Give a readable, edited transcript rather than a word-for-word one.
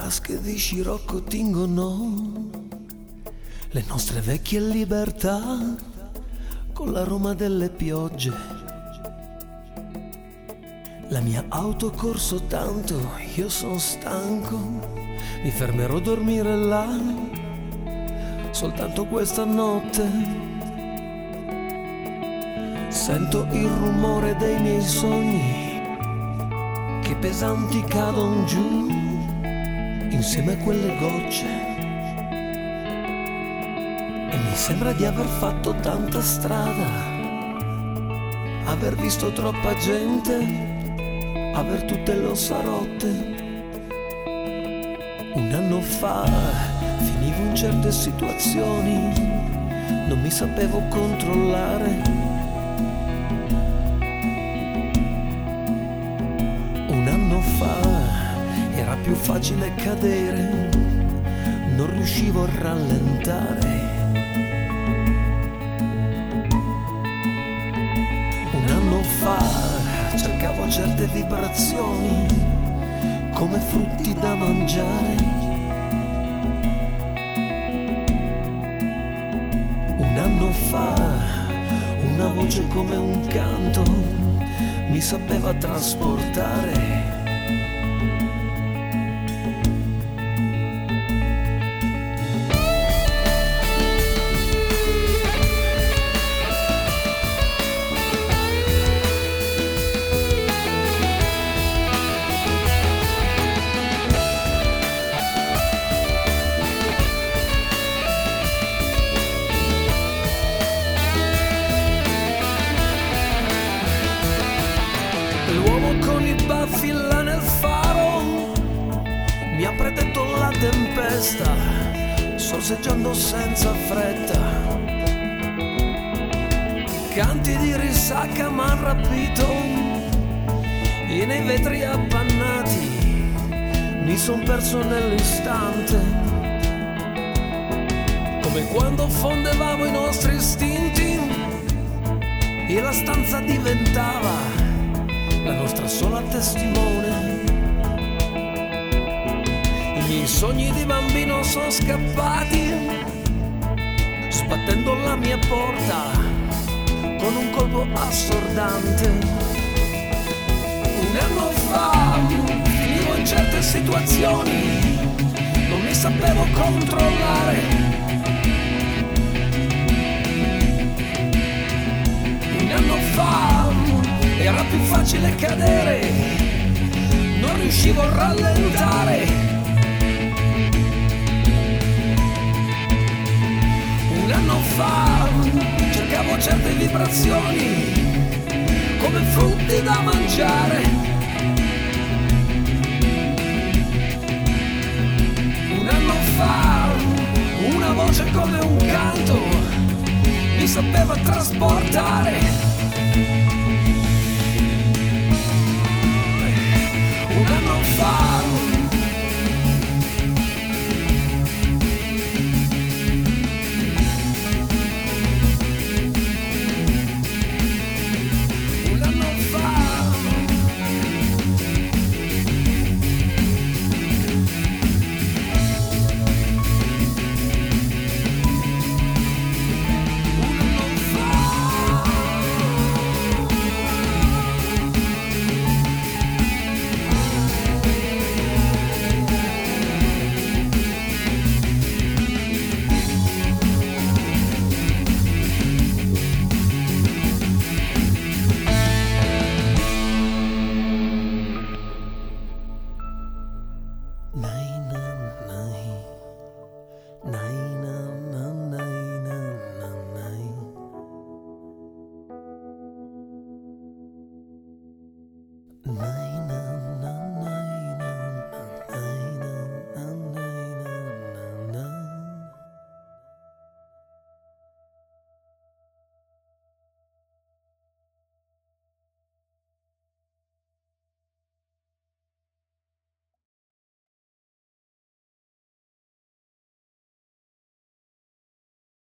Frasche di scirocco tingono le nostre vecchie libertà con l'aroma delle piogge. La mia auto ha corso tanto, io sono stanco, mi fermerò a dormire là soltanto questa notte. Sento il rumore dei miei sogni che pesanti cadono giù insieme a quelle gocce, e mi sembra di aver fatto tanta strada, aver visto troppa gente, aver tutte le ossa rotte. Un anno fa finivo in certe situazioni, non mi sapevo controllare. Un anno fa era più facile cadere, non riuscivo a rallentare. Un anno fa cercavo certe vibrazioni come frutti da mangiare. Un anno fa una voce come un canto mi sapeva trasportare. L'uomo con i baffi là nel faro mi ha predetto la tempesta, sorseggiando senza fretta. Canti di risacca m'han rapito e nei vetri appannati mi son perso nell'istante, come quando fondevamo i nostri istinti e la stanza diventava la nostra sola testimone. I miei sogni di bambino sono scappati, sbattendo la mia porta con un colpo assordante. Un anno fa finivo in certe situazioni, non mi sapevo controllare. Un anno fa era più facile cadere, non riuscivo a rallentare. Un anno fa cercavo certe vibrazioni come frutti da mangiare. Un anno fa una voce come un canto mi sapeva trasportare. Un anno fa